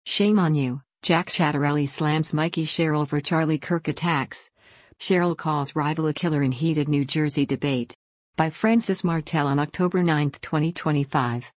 Shame on you, Jack Ciattarelli slams Mikey Sherrill for Charlie Kirk attacks. Sherrill calls rival a killer in heated New Jersey debate. By Francis Martel on October 9, 2025.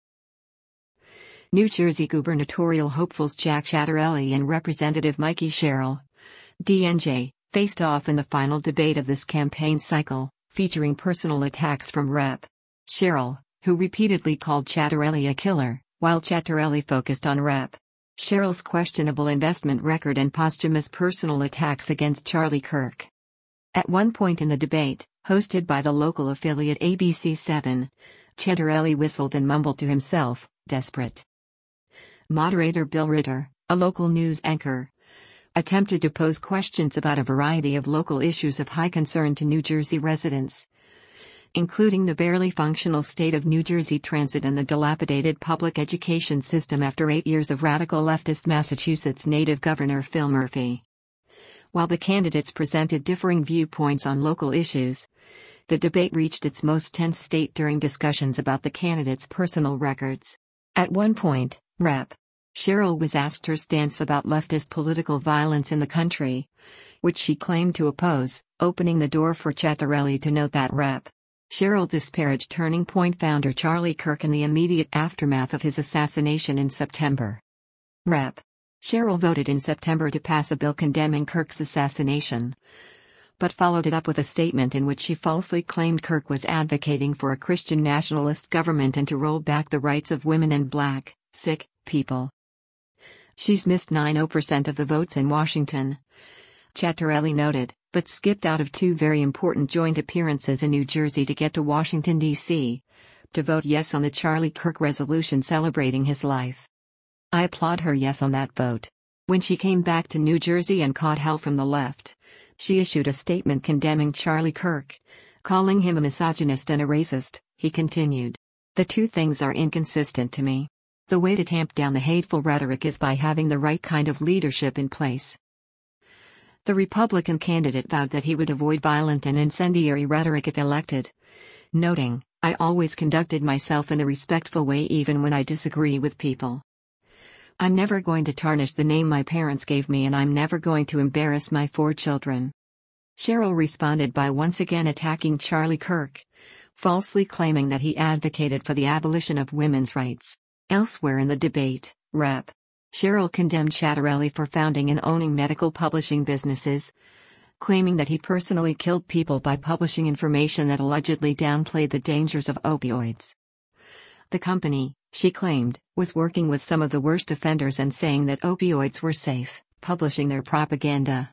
New Jersey gubernatorial hopefuls Jack Ciattarelli and Representative Mikey Sherrill, DNJ, faced off in the final debate of this campaign cycle, featuring personal attacks from Rep. Sherrill, who repeatedly called Ciattarelli a killer, while Ciattarelli focused on Rep. Sherrill's questionable investment record and posthumous personal attacks against Charlie Kirk. At one point in the debate, hosted by the local affiliate ABC7, Ciattarelli whistled and mumbled to himself, desperate. Moderator Bill Ritter, a local news anchor, attempted to pose questions about a variety of local issues of high concern to New Jersey residents, including the barely functional state of New Jersey transit and the dilapidated public education system after 8 years of radical leftist Massachusetts native Governor Phil Murphy. While the candidates presented differing viewpoints on local issues, the debate reached its most tense state during discussions about the candidates' personal records. At one point, Rep. Sherrill was asked her stance about leftist political violence in the country, which she claimed to oppose, opening the door for Ciattarelli to note that Rep. Sherrill disparaged Turning Point founder Charlie Kirk in the immediate aftermath of his assassination in September. Rep. Sherrill voted in September to pass a bill condemning Kirk's assassination, but followed it up with a statement in which she falsely claimed Kirk was advocating for a Christian nationalist government and to roll back the rights of women and black, sick, people. She's missed 90% of the votes in Washington, Ciattarelli noted, but skipped out of 2 very important joint appearances in New Jersey to get to Washington, D.C., to vote yes on the Charlie Kirk resolution celebrating his life. I applaud her yes on that vote. When she came back to New Jersey and caught hell from the left, she issued a statement condemning Charlie Kirk, calling him a misogynist and a racist, he continued. The 2 things are inconsistent to me. The way to tamp down the hateful rhetoric is by having the right kind of leadership in place. The Republican candidate vowed that he would avoid violent and incendiary rhetoric if elected, noting, I always conducted myself in a respectful way even when I disagree with people. I'm never going to tarnish the name my parents gave me and I'm never going to embarrass my 4 children. Sherrill responded by once again attacking Charlie Kirk, falsely claiming that he advocated for the abolition of women's rights. Elsewhere in the debate, Rep. Sherrill condemned Ciattarelli for founding and owning medical publishing businesses, claiming that he personally killed people by publishing information that allegedly downplayed the dangers of opioids. The company, she claimed, was working with some of the worst offenders and saying that opioids were safe, publishing their propaganda.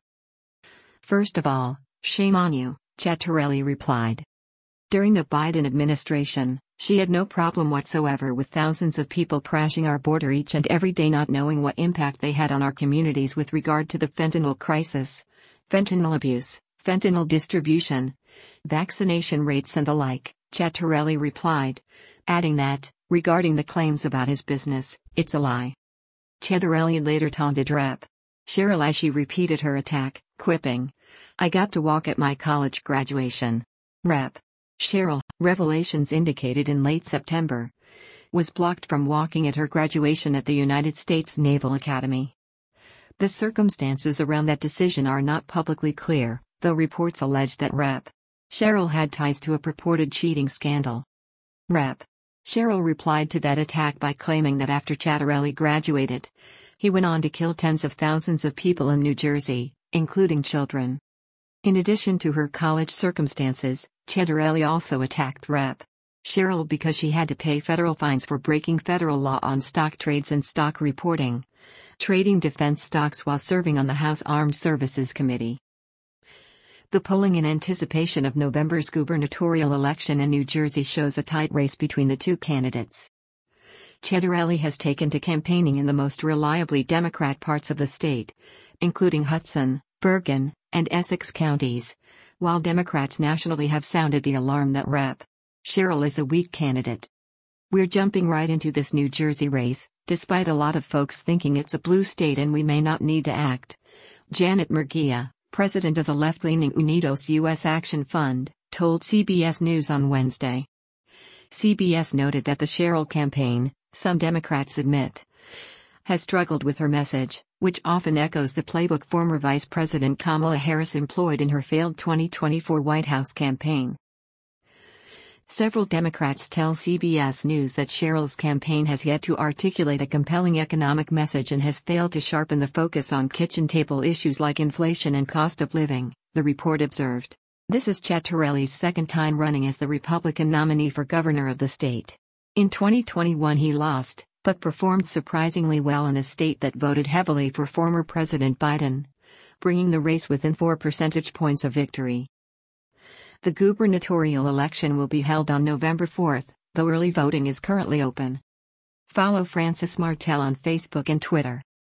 First of all, shame on you, Ciattarelli replied. During the Biden administration, she had no problem whatsoever with thousands of people crashing our border each and every day not knowing what impact they had on our communities with regard to the fentanyl crisis, fentanyl abuse, fentanyl distribution, vaccination rates and the like, Ciattarelli replied, adding that, regarding the claims about his business, it's a lie. Ciattarelli later taunted Rep. Sherrill as she repeated her attack, quipping, I got to walk at my college graduation. Rep. Sherrill, revelations indicated in late September, was blocked from walking at her graduation at the United States Naval Academy. The circumstances around that decision are not publicly clear, though reports allege that Rep. Sherrill had ties to a purported cheating scandal. Rep. Sherrill replied to that attack by claiming that after Ciattarelli graduated, he went on to kill tens of thousands of people in New Jersey, including children. In addition to her college circumstances, Ciattarelli also attacked Rep. Sherrill because she had to pay federal fines for breaking federal law on stock trades and stock reporting, trading defense stocks while serving on the House Armed Services Committee. The polling in anticipation of November's gubernatorial election in New Jersey shows a tight race between the 2 candidates. Ciattarelli has taken to campaigning in the most reliably Democrat parts of the state, including Hudson, Bergen, and Essex counties, while Democrats nationally have sounded the alarm that Rep. Sherrill is a weak candidate. We're jumping right into this New Jersey race, despite a lot of folks thinking it's a blue state and we may not need to act. Janet Murguia, president of the left-leaning Unidos U.S. Action Fund, told CBS News on Wednesday. CBS noted that the Sherrill campaign, some Democrats admit, has struggled with her message, which often echoes the playbook former Vice President Kamala Harris employed in her failed 2024 White House campaign. Several Democrats tell CBS News that Sherrill's campaign has yet to articulate a compelling economic message and has failed to sharpen the focus on kitchen table issues like inflation and cost of living, the report observed. This is Ciattarelli's second time running as the Republican nominee for governor of the state. In 2021 he lost, but performed surprisingly well in a state that voted heavily for former President Biden, bringing the race within 4 percentage points of victory. The gubernatorial election will be held on November 4, though early voting is currently open. Follow Frances Martell on Facebook and Twitter.